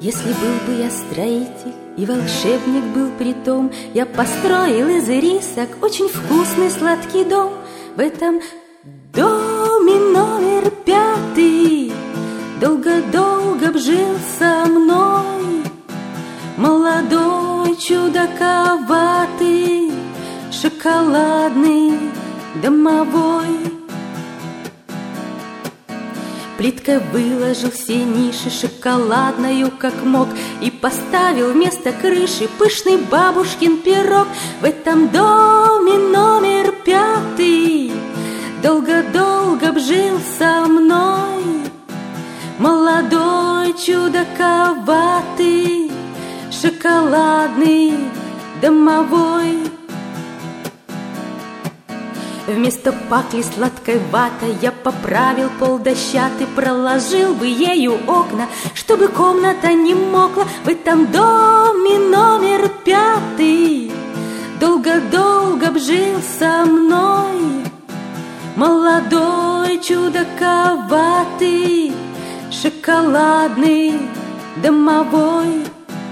Если был бы я строитель и волшебник был притом, я построил из ирисок очень вкусный сладкий дом. В этом доме номер 5 долго-долго б жил со мной молодой чудаковатый шоколадный домовой. Плиткой выложил все ниши шоколадною, как мог, и поставил вместо крыши пышный бабушкин пирог. В этом доме номер 5 долго-долго б жил со мной молодой чудаковатый шоколадный домовой. Вместо пакли сладкой ватой я поправил пол дощатый, проложил бы ею окна, чтобы комната не мокла. В этом доме номер 5 долго-долго б жил со мной молодой чудаковатый шоколадный домовой.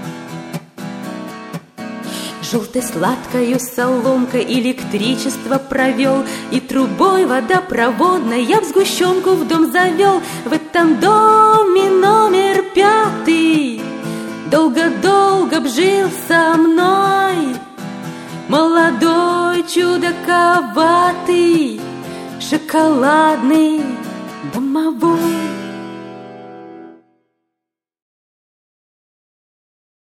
Желтой сладкою соломкой электричество провел, и трубой водопроводной я в сгущенку в дом завел. В этом доме номер 5 долго-долго б жил со мной молодой чудаковатый шоколадный домовой.